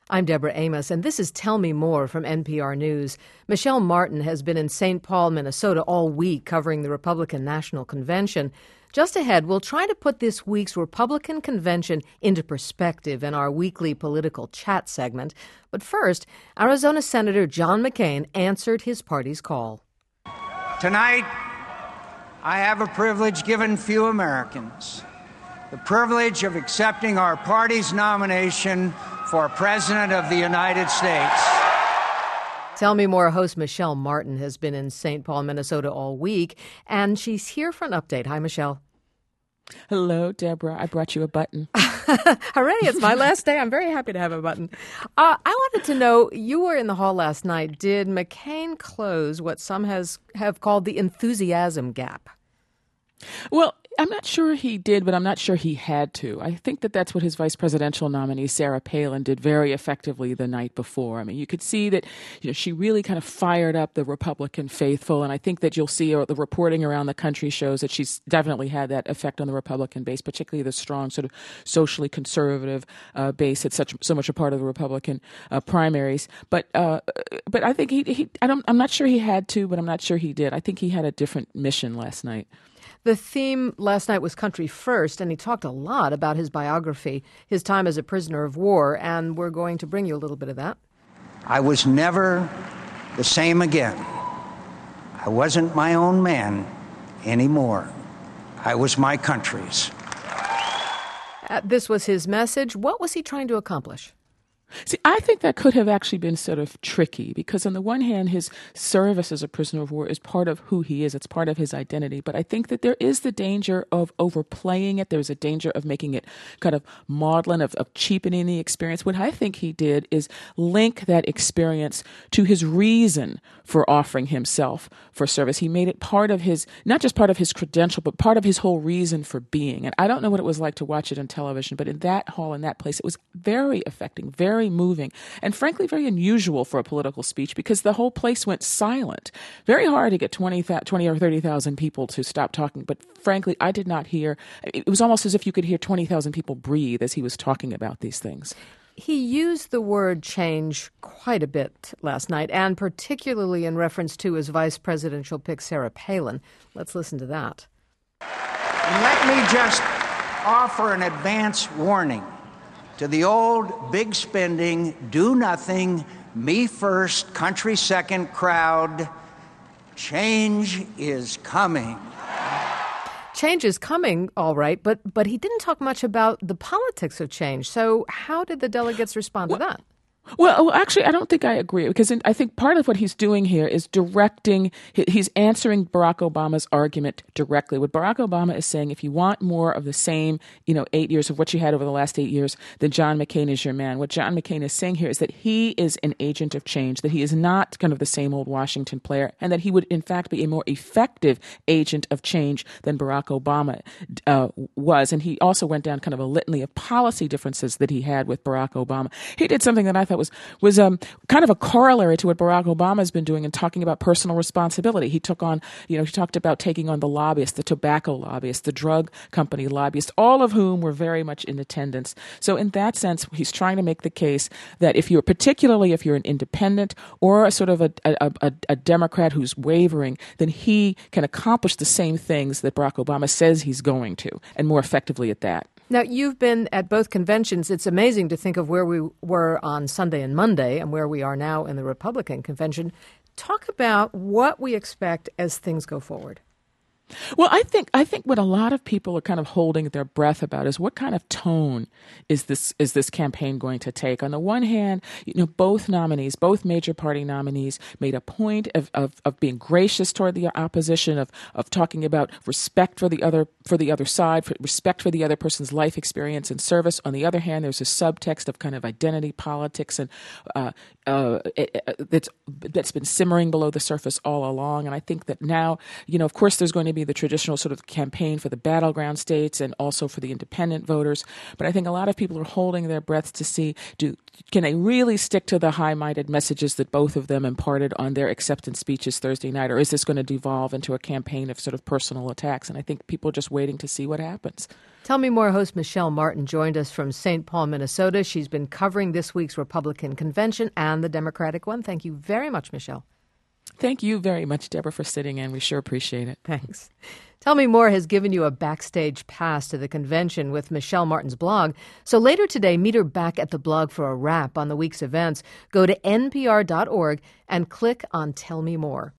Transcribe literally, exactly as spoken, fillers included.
I'm Deborah Amos, and this is Tell Me More from N P R News. Michelle Martin has been in Saint Paul, Minnesota all week covering the Republican National Convention. Just ahead, we'll try to put this week's Republican convention into perspective in our weekly political chat segment. But first, Arizona Senator John McCain answered his party's call. Tonight, I have a privilege given few Americans, the privilege of accepting our party's nomination for President of the United States. Tell Me More host Michelle Martin has been in Saint Paul, Minnesota all week, and she's here for an update. Hi, Michelle. Hello, Deborah. I brought you a button. Hooray, it's my last day. I'm very happy to have a button. Uh, I wanted to know, you were in the hall last night. Did McCain close what some has have called the enthusiasm gap? Well, I'm not sure he did, but I'm not sure he had to. I think that that's what his vice presidential nominee, Sarah Palin, did very effectively the night before. I mean, you could see that, you know, she really kind of fired up the Republican faithful, and I think that you'll see the reporting around the country shows that she's definitely had that effect on the Republican base, particularly the strong sort of socially conservative uh, base that's such so much a part of the Republican uh, primaries. But uh, but I think he, he I don't I'm not sure he had to, but I'm not sure he did. I think he had a different mission last night. The theme last night was country first, and he talked a lot about his biography, his time as a prisoner of war, and we're going to bring you a little bit of that. I was never the same again. I wasn't my own man anymore. I was my country's. Uh, this was his message. What was he trying to accomplish? See, I think that could have actually been sort of tricky because on the one hand, his service as a prisoner of war is part of who he is. It's part of his identity. But I think that there is the danger of overplaying it. There's a danger of making it kind of maudlin, of, of cheapening the experience. What I think he did is link that experience to his reason for offering himself for service. He made it part of his, not just part of his credential, but part of his whole reason for being. And I don't know what it was like to watch it on television, but in that hall, in that place, it was very affecting, very moving, and frankly very unusual for a political speech because the whole place went silent. Very hard to get twenty, twenty or thirty thousand people to stop talking, but frankly, I did not hear. It was almost as if you could hear twenty thousand people breathe as he was talking about these things. He used the word change quite a bit last night, and particularly in reference to his vice presidential pick, Sarah Palin. Let's listen to that. And let me just offer an advance warning to the old, big spending, do nothing, me first, country second crowd. Change is coming. Change is coming, all right, but but he didn't talk much about the politics of change. So how did the delegates respond well, to that? Well, actually, I don't think I agree because I think part of what he's doing here is directing, he's answering Barack Obama's argument directly. What Barack Obama is saying, if you want more of the same, you know, eight years of what you had over the last eight years, then John McCain is your man. What John McCain is saying here is that he is an agent of change, that he is not kind of the same old Washington player, and that he would, in fact, be a more effective agent of change than Barack Obama uh, was. And he also went down kind of a litany of policy differences that he had with Barack Obama. He did something that I thought was was um, kind of a corollary to what Barack Obama has been doing and talking about personal responsibility. He took on, you know, he talked about taking on the lobbyists, the tobacco lobbyists, the drug company lobbyists, all of whom were very much in attendance. So in that sense, he's trying to make the case that if you're, particularly if you're an independent or a sort of a, a, a, a Democrat who's wavering, then he can accomplish the same things that Barack Obama says he's going to, and more effectively at that. Now, you've been at both conventions. It's amazing to think of where we were on Sunday and Monday and where we are now in the Republican convention. Talk about what we expect as things go forward. Well, I think I think what a lot of people are kind of holding their breath about is what kind of tone is this is this campaign going to take? On the one hand, you know, both nominees, both major party nominees, made a point of, of, of being gracious toward the opposition, of of talking about respect for the other for the other side, for respect for the other person's life experience and service. On the other hand, there's a subtext of kind of identity politics and uh, uh, it, it, that's that's been simmering below the surface all along. And I think that now, you know, of course, there's going to be the traditional sort of campaign for the battleground states and also for the independent voters. But I think a lot of people are holding their breaths to see, do can they really stick to the high-minded messages that both of them imparted on their acceptance speeches Thursday night, or is this going to devolve into a campaign of sort of personal attacks? And I think people are just waiting to see what happens. Tell Me More host Michelle Martin joined us from Saint Paul, Minnesota. She's been covering this week's Republican convention and the Democratic one. Thank you very much, Michelle. Thank you very much, Deborah, for sitting in. We sure appreciate it. Thanks. Tell Me More has given you a backstage pass to the convention with Michelle Martin's blog. So later today, meet her back at the blog for a wrap on the week's events. Go to N P R dot org and click on Tell Me More.